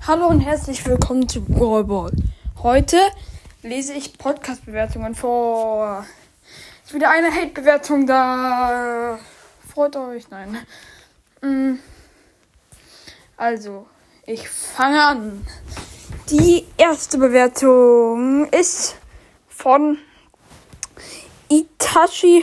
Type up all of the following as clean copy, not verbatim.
Hallo und herzlich willkommen zu Brawl Ball. Heute lese ich Podcast-Bewertungen vor. Ist wieder eine Hate-Bewertung da. Freut euch? Nein. Also, ich fange an. Die erste Bewertung ist von Itachi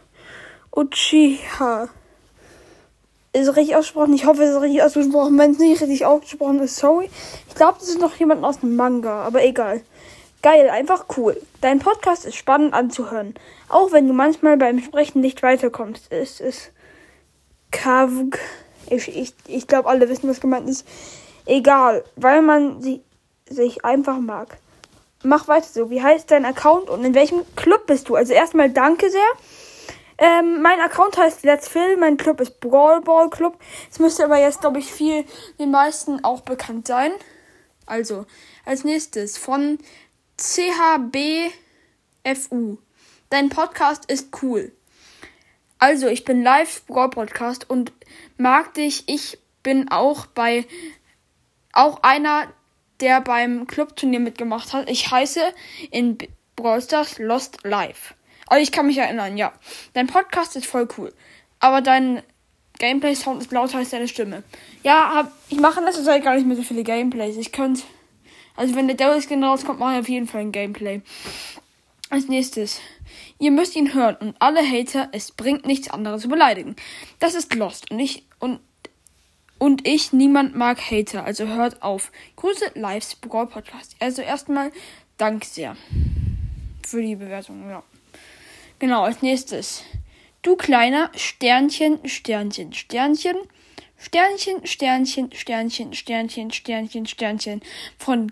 Uchiha. Ist richtig ausgesprochen. Ich hoffe, es ist richtig ausgesprochen. Wenn es nicht richtig ausgesprochen ist, sorry. Ich glaube, das ist noch jemand aus dem Manga, aber egal. Geil, einfach cool. Dein Podcast ist spannend anzuhören. Auch wenn du manchmal beim Sprechen nicht weiterkommst. Es ist Kavg. Ich glaube, alle wissen, was gemeint ist. Egal, weil man sich einfach mag. Mach weiter so. Wie heißt dein Account und in welchem Club bist du? Also erstmal danke sehr. Mein Account heißt Let's Phil, mein Club ist Brawl Ball Club. Es müsste aber jetzt, glaube ich, den meisten auch bekannt sein. Also, als nächstes von CHBFU. Dein Podcast ist cool. Also, ich bin live Brawl Podcast und mag dich. Ich bin auch einer, der beim Clubturnier mitgemacht hat. Ich heiße in Brawl Stars Lost Live. Also ich kann mich erinnern, ja. Dein Podcast ist voll cool. Aber dein Gameplay-Sound ist lauter als deine Stimme. Ja, ich mache in letzter Zeit gar nicht mehr so viele Gameplays. Also wenn der Daryl-Skin rauskommt, mache ich auf jeden Fall ein Gameplay. Als nächstes. Ihr müsst ihn hören und alle Hater, es bringt nichts anderes zu beleidigen. Das ist Lost und niemand mag Hater, also hört auf. Grüße, Lives Brawl Podcast. Also erstmal, danke sehr für die Bewertung, ja. Genau, als nächstes. Du kleiner Sternchen, Sternchen, Sternchen, Sternchen, Sternchen, Sternchen, Sternchen, Sternchen, Sternchen. Von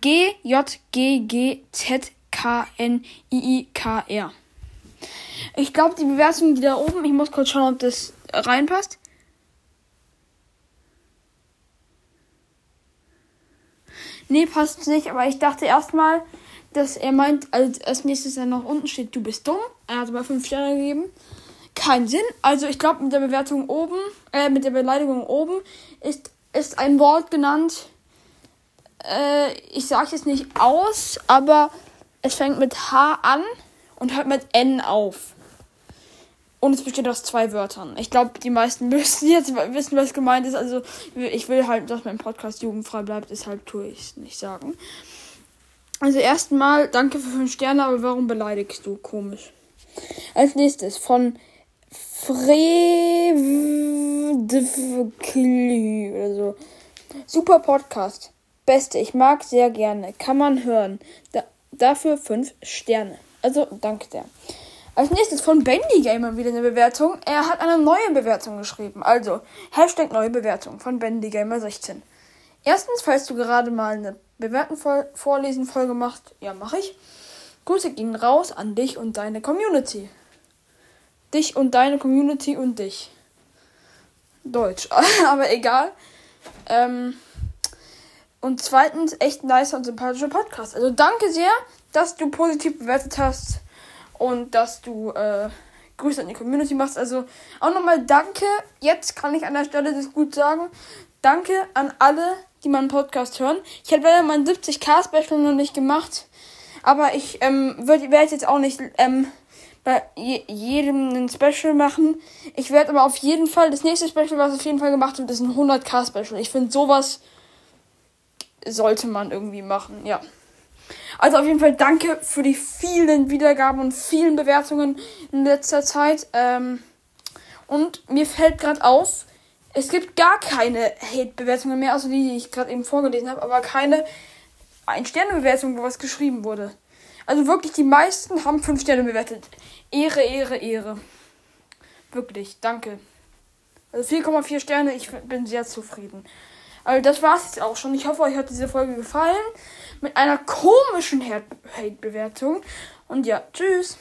GJGGZKNIIKR. Ich glaube, die Bewertung, die da oben, ich muss kurz schauen, ob das reinpasst. Nee, passt nicht, aber ich dachte erstmal, dass er meint, als nächstes dann noch unten steht, du bist dumm. Er hat aber 5 Sterne gegeben. Kein Sinn. Also ich glaube, mit der Bewertung oben, mit der Beleidigung oben ist ein Wort genannt. Ich sage jetzt nicht aus, aber es fängt mit H an und hört mit N auf. Und es besteht aus 2 Wörtern. Ich glaube, die meisten müssen jetzt wissen, was gemeint ist. Also ich will halt, dass mein Podcast jugendfrei bleibt, deshalb tue ich es nicht sagen. Also erstmal, danke für 5 Sterne, aber warum beleidigst du? Komisch. Als nächstes von Frevdvkli oder so. Super Podcast. Beste, ich mag sehr gerne. Kann man hören. Dafür 5 Sterne. Also, danke sehr. Als nächstes von Bendy Gamer wieder eine Bewertung. Er hat eine neue Bewertung geschrieben. Also, Hashtag neue Bewertung von Bendy Gamer 16. Erstens, falls du gerade mal eine Vorlesen-Folge machst, ja, mache ich. Grüße gehen raus an dich und deine Community. Dich und deine Community und dich. Deutsch, aber egal. Und zweitens, echt nice und sympathischer Podcast. Also danke sehr, dass du positiv bewertet hast und dass du Grüße an die Community machst. Also auch nochmal danke. Jetzt kann ich an der Stelle das gut sagen. Danke an alle, die meinen Podcast hören. Ich habe leider mein 70k-Special noch nicht gemacht. Aber ich werde jetzt auch nicht bei jedem ein Special machen. Ich werde aber auf jeden Fall, das nächste Special, was auf jeden Fall gemacht wird, ist ein 100k-Special. Ich finde, sowas sollte man irgendwie machen, ja. Also auf jeden Fall danke für die vielen Wiedergaben und vielen Bewertungen in letzter Zeit. Und mir fällt gerade auf, es gibt gar keine Hate-Bewertungen mehr, außer die ich gerade eben vorgelesen habe, aber keine 1-Sterne-Bewertung, wo was geschrieben wurde. Also wirklich, die meisten haben 5 Sterne bewertet. Ehre, Ehre, Ehre. Wirklich, danke. Also 4,4 Sterne, ich bin sehr zufrieden. Also das war's jetzt auch schon. Ich hoffe, euch hat diese Folge gefallen. Mit einer komischen Hate-Bewertung. Und ja, tschüss.